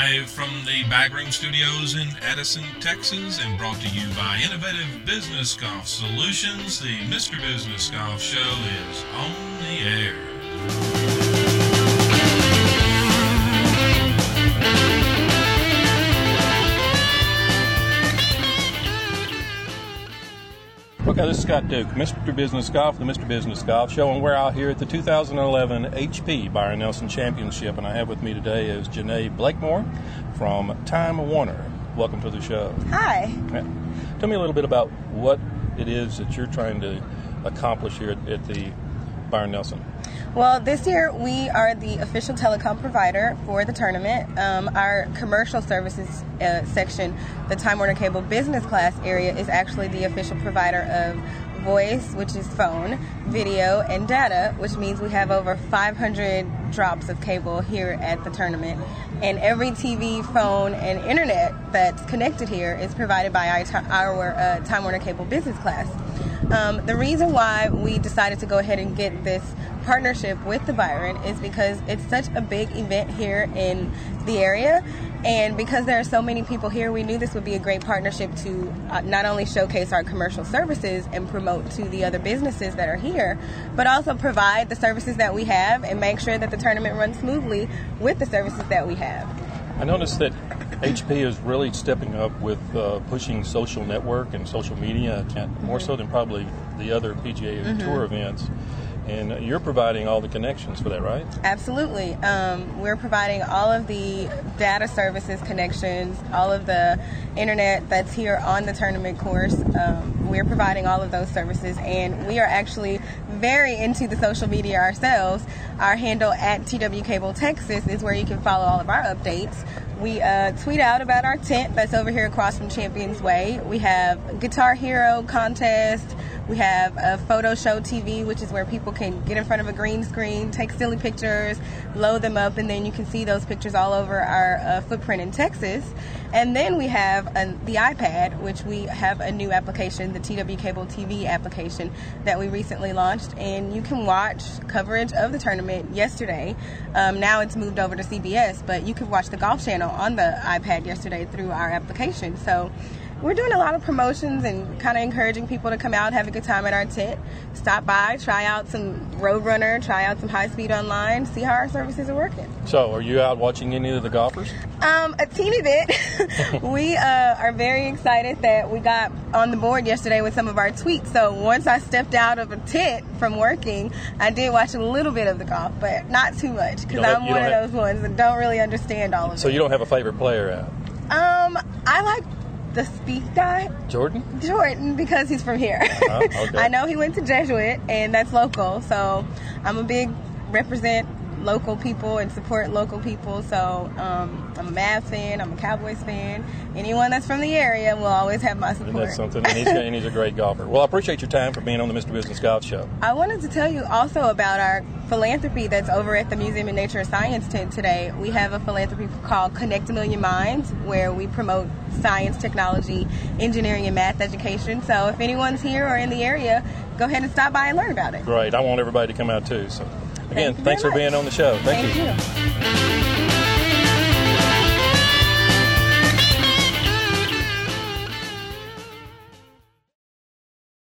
Live from the Backroom Studios in Edison, Texas, and brought to you by Innovative Business Golf Solutions, the Mr. Business Golf Show is on the air. Okay, this is Scott Duke, Mr. Business Golf, the Mr. Business Golf Show, and we're out here at the 2011 HP Byron Nelson Championship, and I have with me today is Janae Blakemore from Time Warner. Welcome to the show. Hi. Tell me a little bit about what it is that you're trying to accomplish here at the Byron Nelson. Well, this year we are the official telecom provider for the tournament. Our commercial services section, the Time Warner Cable business class area, is actually the official provider of voice, which is phone, video, and data, which means we have over 500 drops of cable here at the tournament. And every TV, phone, and internet that's connected here is provided by our Time Warner Cable business class. The reason why we decided to go ahead and get this partnership with the Byron is because it's such a big event here in the area, and because there are so many people here, we knew this would be a great partnership to not only showcase our commercial services and promote to the other businesses that are here, but also provide the services that we have and make sure that the tournament runs smoothly with the services that we have. I noticed that HP is really stepping up with pushing social network and social media, more so than probably the other PGA Tour events. And you're providing all the connections for that, right? Absolutely. We're providing all of the data services connections, all of the internet that's here on the tournament course. We're providing all of those services, and we are actually very into the social media ourselves. Our handle at TW Cable Texas is where you can follow all of our updates. We tweet out about our tent that's over here across from Champions Way. We have Guitar Hero contest. We have a photo show TV, which is where people can get in front of a green screen, take silly pictures, load them up, and then you can see those pictures all over our footprint in Texas. And then we have the iPad, which we have a new application, the TW Cable TV application that we recently launched, and you can watch coverage of the tournament yesterday. Now it's moved over to CBS, but you could watch the Golf Channel on the iPad yesterday through our application. So we're doing a lot of promotions and kind of encouraging people to come out, have a good time at our tent, stop by, try out some Roadrunner, try out some High Speed Online, see how our services are working. So, are you out watching any of the golfers? A teeny bit. We are very excited that we got on the board yesterday with some of our tweets. So once I stepped out of a tent from working, I did watch a little bit of the golf, but not too much, because I'm one of those ones that don't really understand all of it. So you don't have a favorite player out? I like the Spieth guy. Jordan, because he's from here. Okay. I know he went to Jesuit, and that's local, so I'm a big represent local people and support local people. So I'm a Mavs fan, I'm a Cowboys fan. Anyone that's from the area will always have my support. And that's something, and he's a great golfer. Well, I appreciate your time for being on the Mr. Business Golf Show. I wanted to tell you also about our philanthropy that's over at the Museum of Nature and Science tent today. We have a philanthropy called Connect a Million Minds, where we promote science, technology, engineering, and math education. So if anyone's here or in the area, go ahead and stop by and learn about it. Great. I want everybody to come out too. So again, thanks for being on the show. Thank you.